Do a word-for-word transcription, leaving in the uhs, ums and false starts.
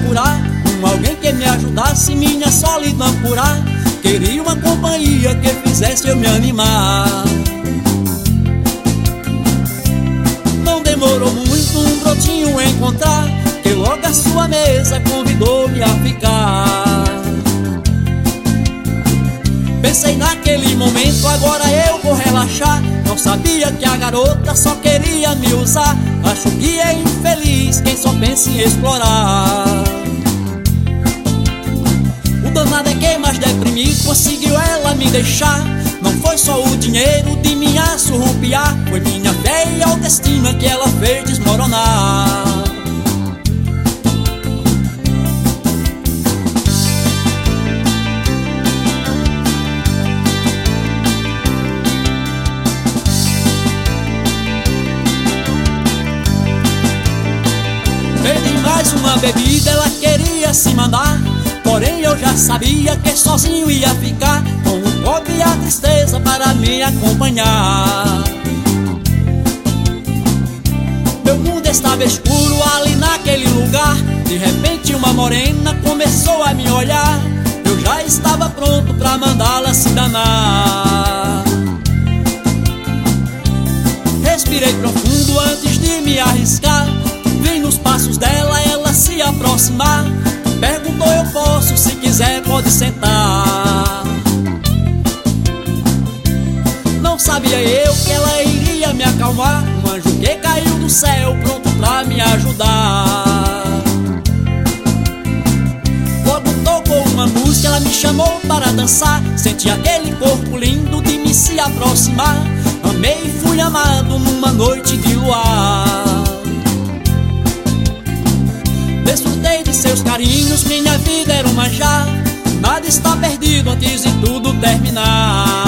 procurar um alguém que me ajudasse minha solidão curar. Queria uma companhia que fizesse eu me animar. Não demorou muito um brotinho encontrar, que logo a sua mesa convidou-me a ficar. Pensei naquele momento, agora eu vou relaxar. Não sabia que a garota só queria me usar. Acho que é infeliz quem só pensa em explorar. O danado é que mais deprimido conseguiu ela me deixar. Não foi só o dinheiro de minha surrupiar, foi minha fé e autoestima que ela fez desmoronar. Pedi mais uma bebida, ela queria se mandar, porém eu já sabia que sozinho ia ficar, com o pobre e a tristeza para me acompanhar. Meu mundo estava escuro ali naquele lugar. De repente uma morena começou a me olhar. Eu já estava pronto pra mandá-la se danar. Respirei profundo antes de me arriscar. Vi nos passos dela ela se aproximar. Perguntou: eu posso, se quiser pode sentar. Não sabia eu que ela iria me acalmar, um anjo que caiu do céu pronto pra me ajudar. Logo tocou uma música, ela me chamou para dançar. Senti aquele corpo lindo de me se aproximar. Amei e fui amado numa noite de luar. Desfrutei de seus carinhos, minha vida era um manjar. Nada está perdido antes de tudo terminar.